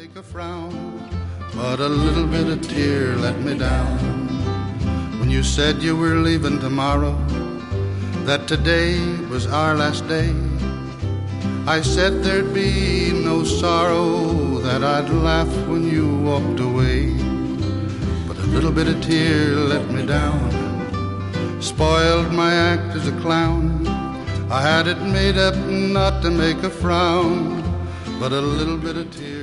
make a frown, but a little bit of tear let me down. When you said you were leaving tomorrow, that today was our last day, I said there'd be no sorrow, that I'd laugh when you walked away. But a little bit of tear let me down, spoiled my act as a clown. I had it made up not to make a frown, but a little bit of tear